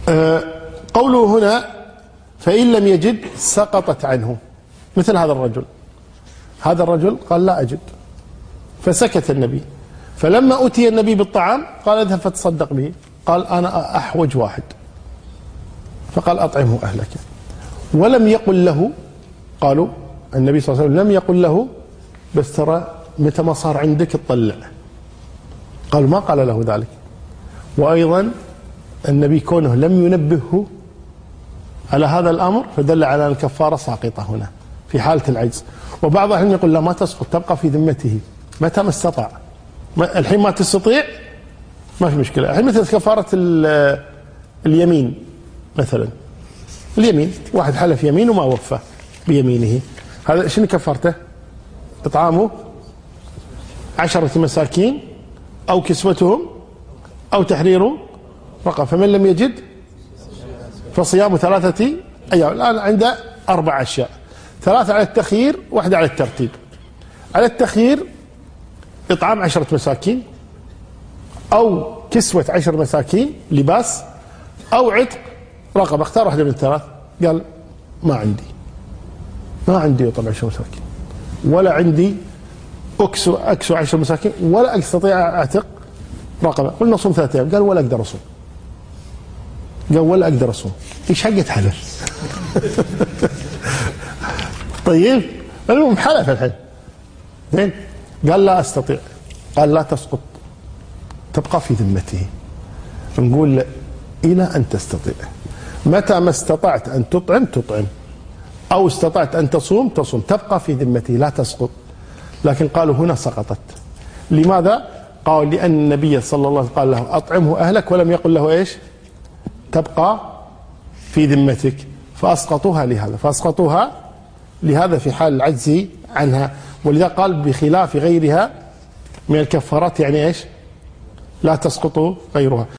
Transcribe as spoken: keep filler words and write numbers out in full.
أه قوله هنا فإن لم يجد سقطت عنه، مثل هذا الرجل هذا الرجل قال لا أجد، فسكت النبي، فلما أتي النبي بالطعام قال اذهب فتصدق به، قال أنا أحوج واحد، فقال أطعمه أهلك. ولم يقل له، قالوا النبي صلى الله عليه وسلم لم يقل له بس ترى متى ما صار عندك تطلع، قالوا ما قال له ذلك. وأيضا النبي كونه لم ينبهه على هذا الأمر فدل على أن الكفارة ساقطة هنا في حالة العجز. وبعض العلم يقول لا ما تسقط، تبقى في ذمته متى ما استطاع. الحين ما تستطيع ما في مشكلة. الحين مثل كفارة اليمين مثلا، اليمين واحد حلف يمين وما وفى بيمينه، هذا شنو كفارته؟ إطعامه عشرة مساكين أو كسوتهم أو تحرير رقبة، فمن لم يجد فصيام ثلاثة أيام. الآن عنده أربع أشياء، ثلاثة على التخيير واحدة على الترتيب. على التخيير إطعام عشرة مساكين أو كسوة عشر مساكين لباس أو عتق رقبة، اختار واحدة من الثلاث. قال ما عندي ما عندي إطعام عشر مساكين، ولا عندي أكسو أكسو عشر مساكين، ولا أستطيع أعتق رقبة. قلنا صوم ثلاثة أيام، قال ولا أقدر أصوم، قال ولا أقدر أصوم. إيش حقة حلف؟ طيب المهم حلف الحين زين، قال لا أستطيع، قال لا تسقط، تبقى في ذمته. نقول إلى أن تستطيع، متى ما استطعت أن تطعم تطعم، أو استطعت أن تصوم تصوم، تبقى في ذمته لا تسقط. لكن قالوا هنا سقطت. لماذا؟ قال لأن النبي صلى الله عليه وسلم قال له أطعمه أهلك، ولم يقل له إيش؟ تبقى في ذمتك، فأسقطوها لهذا فأسقطوها لهذا في حال العجز عنها. ولذا قال بخلاف غيرها من الكفارات، يعني إيش؟ لا تسقط غيرها.